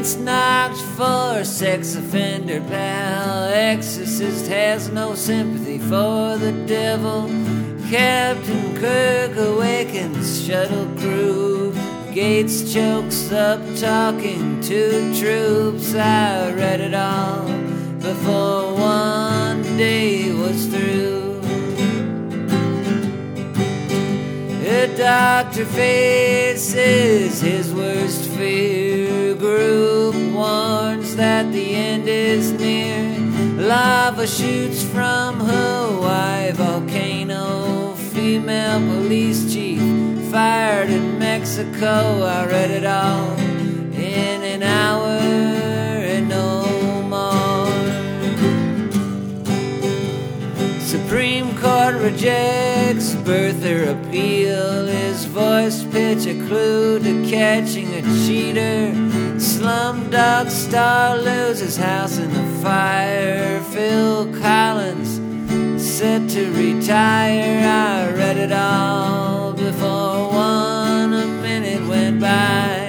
Prince knocked for sex offender pal. Exorcist has no sympathy for the devil. Captain Kirk awakens shuttle crew. Gates chokes up talking to troops. I read it all before one day was through. A doctor faces his worst fear. Group warns that the end is near. Lava shoots from Hawaii volcano. Female police chief fired in Mexico. I read it all in an hour and no more. Supreme Court rejects birther appeal. His voice pitch a clue to catching a cheater. Slumdog star loses house in the fire. Phil Collins set to retire. I read it all before a minute went by.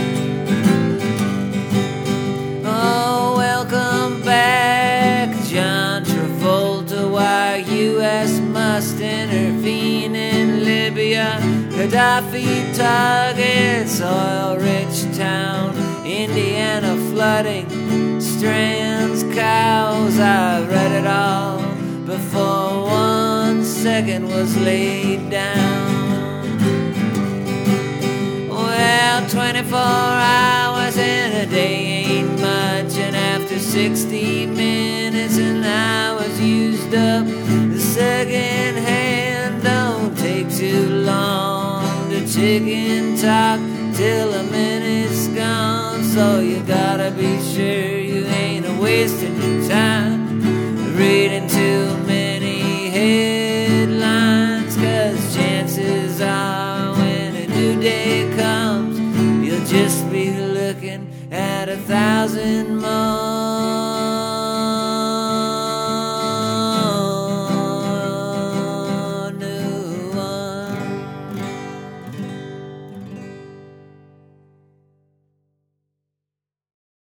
Oh, welcome back, John Travolta. Why U.S. must intervene in Libya. Gaddafi targets oil-rich town. Indiana flooding strands cows. I read it all before 1 second was laid down. Well, 24 hours in a day ain't much, and after 60 minutes and I was used up, the second hand don't take too long to chicken talk till a minute's gone. So you gotta be sure you ain't wasting your time reading too many headlines, 'cause chances are when a new day comes, you'll just be looking at 1,000 more